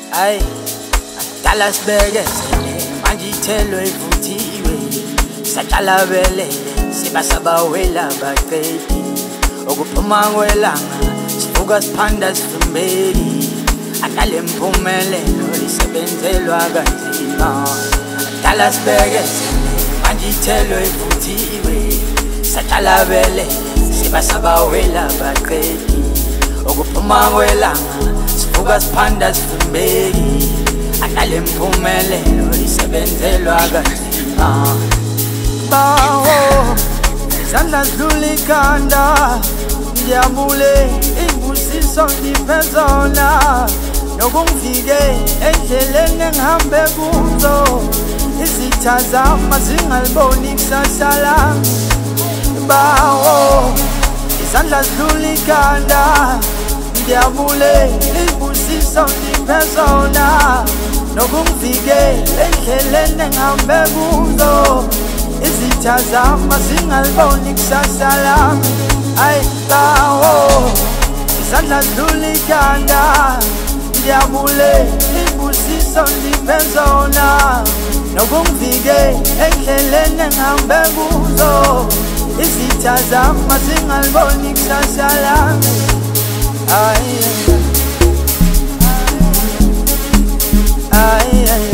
Ay, Dallas bekezele manje ithelo ivuthiwe satshala belele sibasaba wela baqedi okuphuma kwelanga sivuka siphanda sifumbeli anale mpumelelo isebenzelwa kanzima. Dallas bekezele manje ithelo ivuthiwe satshala belele sibasaba wela baqedi okuphuma kwelanga sivuka siphanda sifumbeli anale mpumelelo isebenzelwa kanzima. Bawo izandla zidlula ikhanda ngiyabule imbusiso ngipezona nokungifike endleleni engihambe kuzo izitha zami zingaliboni ikusasa lami. Bawo izandla zidlula ikhanda ngiyabule imbusiso ngipezona nokungifike endleleni engihambe kuzo izitha zami zingaliboni ikusasa lami. Ay bawo izandla zidlula ikhanda ngiyabule imbusiso ngipezona nokungifike endleleni engihambe kuzo izitha zami zingaliboni ikusasa lami. Ay ay ay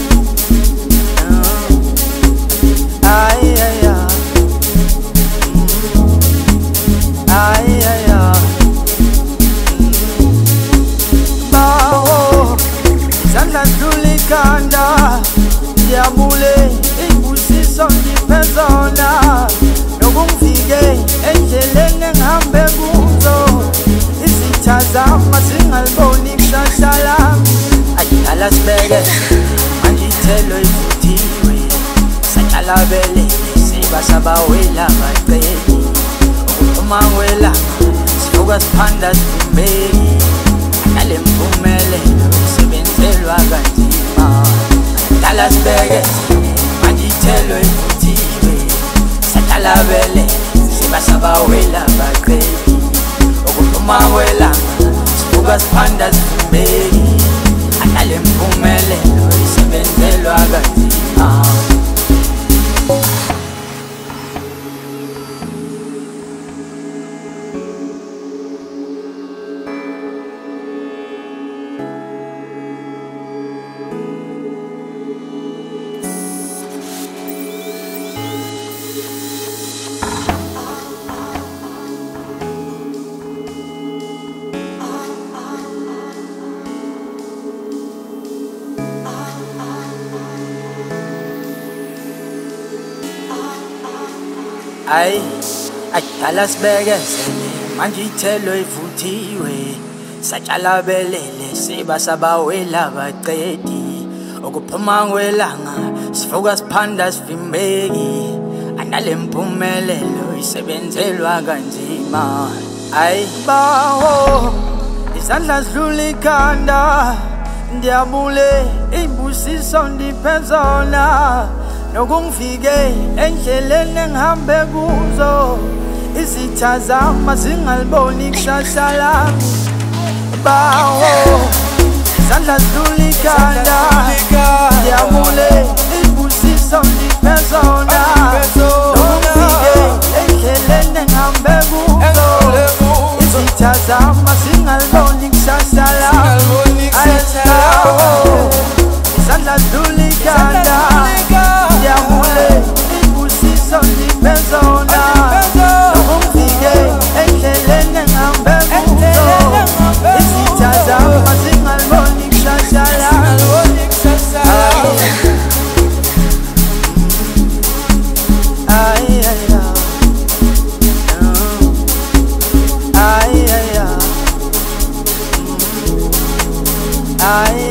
bawo izandla zidlula ikhanda ngiyabule imbusiso ngipezona nokungifike endleleni engihambe kuzo izitha zami zingaliboni ikusasa lami. Ayidala sibeke manje ithelo ivuthiwe satshala belele sibasaba wela baqedi okuphuma kwelanga sivuka siphanda sifumbeli anale mpumelelo isebenzelwa kanzima. Ayidala sibeke manje ithelo ivuthiwe satshala belele sibasaba wela baqedi okuphuma kwelanga sivuka siphanda sifumbeli anale mpumelelo isebenzelwa kanzima. Ay ayidala sibekezele manje ithelo ivuthiwe satshala belele sibasaba wela baqedi okuphuma kwelanga sivuka siphanda sifimbeki anale mpumelelo isebenzelwa kanzima. Ay bawo izandla zidlula ikhanda ngiyabule imbusiso ngipezona nokungifike endleleni engihambe kuzo izitha zami zingaliboni ikusasa lami. Bawo izandla zidlula ikhanda ngiyabule imbusiso ngipezona nokungifike endleleni engihambe kuzo izitha zami zingaliboni ikusasa lami. Bawo izandla zidlula ikhanda ngiyabule imbusiso ngipezona nokungifike endleleni engihambe kuzo izitha zami zingaliboni ikusasa lami. Ay